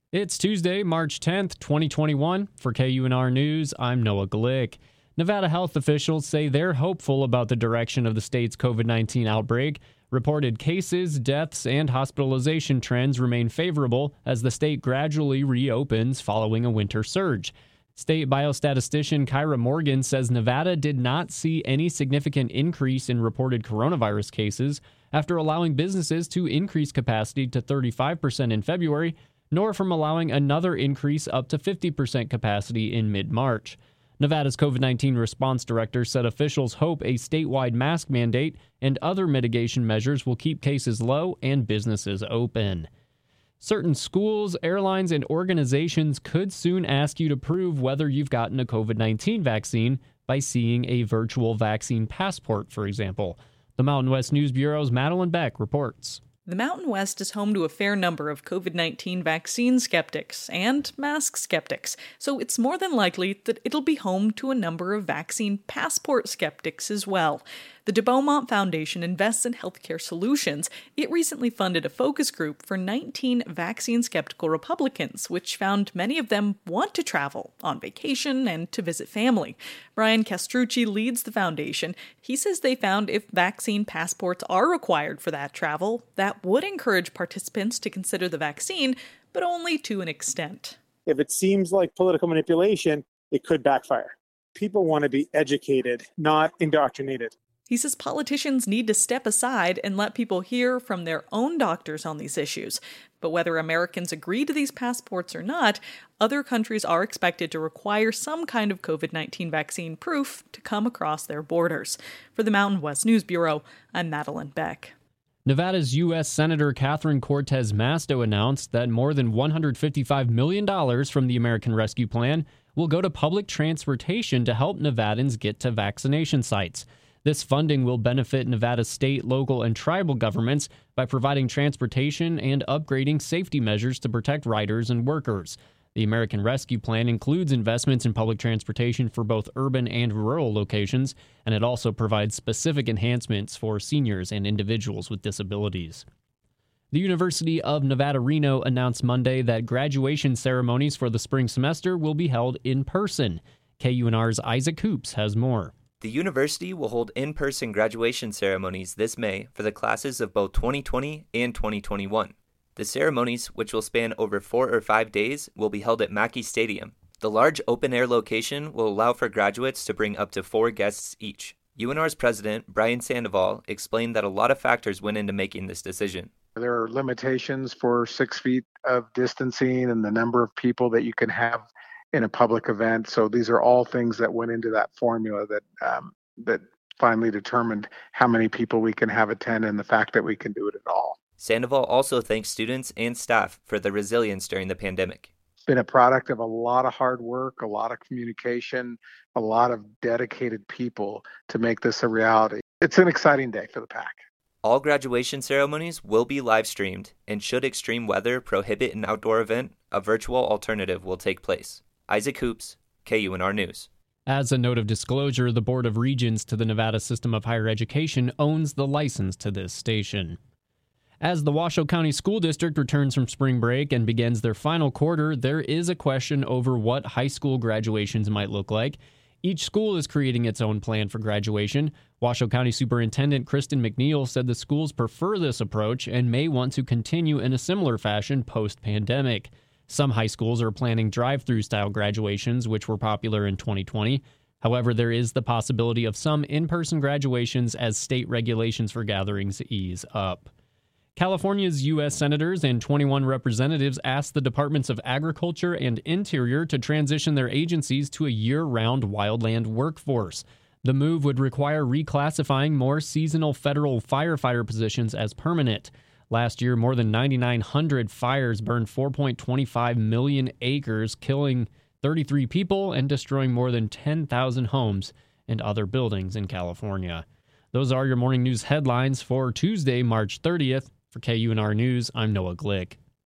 It's Tuesday, March 10th, 2021. For KUNR News, I'm Noah Glick. Nevada health officials say they're hopeful about the direction of the state's COVID-19 outbreak. Reported cases, deaths, and hospitalization trends remain favorable as the state gradually reopens following a winter surge. State biostatistician Kyra Morgan says Nevada did not see any significant increase in reported coronavirus cases after allowing businesses to increase capacity to 35% in February, nor from allowing another increase up to 50% capacity in mid-March. Nevada's COVID-19 response director said officials hope a statewide mask mandate and other mitigation measures will keep cases low and businesses open. Certain schools, airlines, and organizations could soon ask you to prove whether you've gotten a COVID-19 vaccine by seeing a virtual vaccine passport, for example. The Mountain West News Bureau's Madeline Beck reports. The Mountain West is home to a fair number of COVID-19 vaccine skeptics and mask skeptics, so it's more than likely that it'll be home to a number of vaccine passport skeptics as well. The de Beaumont Foundation invests in healthcare solutions. It recently funded a focus group for 19 vaccine-skeptical Republicans, which found many of them want to travel on vacation and to visit family. Brian Castrucci leads the foundation. He says they found if vaccine passports are required for that travel, that would encourage participants to consider the vaccine, but only to an extent. If it seems like political manipulation, it could backfire. People want to be educated, not indoctrinated. He says politicians need to step aside and let people hear from their own doctors on these issues. But whether Americans agree to these passports or not, other countries are expected to require some kind of COVID-19 vaccine proof to come across their borders. For the Mountain West News Bureau, I'm Madeline Beck. Nevada's U.S. Senator Catherine Cortez Masto announced that more than $155 million from the American Rescue Plan will go to public transportation to help Nevadans get to vaccination sites. This funding will benefit Nevada's state, local, and tribal governments by providing transportation and upgrading safety measures to protect riders and workers. The American Rescue Plan includes investments in public transportation for both urban and rural locations, and it also provides specific enhancements for seniors and individuals with disabilities. The University of Nevada, Reno announced Monday that graduation ceremonies for the spring semester will be held in person. KUNR's Isaac Hoops has more. The university will hold in-person graduation ceremonies this May for the classes of both 2020 and 2021. The ceremonies, which will span over 4 or 5 days, will be held at Mackey Stadium. The large open-air location will allow for graduates to bring up to 4 guests each. UNR's president, Brian Sandoval, explained that a lot of factors went into making this decision. There are limitations for 6 feet of distancing and the number of people that you can have in a public event. So these are all things that went into that formula that finally determined how many people we can have attend and the fact that we can do it at all. Sandoval also thanks students and staff for their resilience during the pandemic. It's been a product of a lot of hard work, a lot of communication, a lot of dedicated people to make this a reality. It's an exciting day for the PAC. All graduation ceremonies will be live streamed, and should extreme weather prohibit an outdoor event, a virtual alternative will take place. Isaac Hoops, KUNR News. As a note of disclosure, the Board of Regents to the Nevada System of Higher Education owns the license to this station. As the Washoe County School District returns from spring break and begins their final quarter, there is a question over what high school graduations might look like. Each school is creating its own plan for graduation. Washoe County Superintendent Kristen McNeil said the schools prefer this approach and may want to continue in a similar fashion post-pandemic. Some high schools are planning drive-through style graduations, which were popular in 2020. However, there is the possibility of some in-person graduations as state regulations for gatherings ease up. California's U.S. senators and 21 representatives asked the Departments of Agriculture and Interior to transition their agencies to a year-round wildland workforce. The move would require reclassifying more seasonal federal firefighter positions as permanent. Last year, more than 9,900 fires burned 4.25 million acres, killing 33 people and destroying more than 10,000 homes and other buildings in California. Those are your morning news headlines for Tuesday, March 30th. For KUNR News, I'm Noah Glick.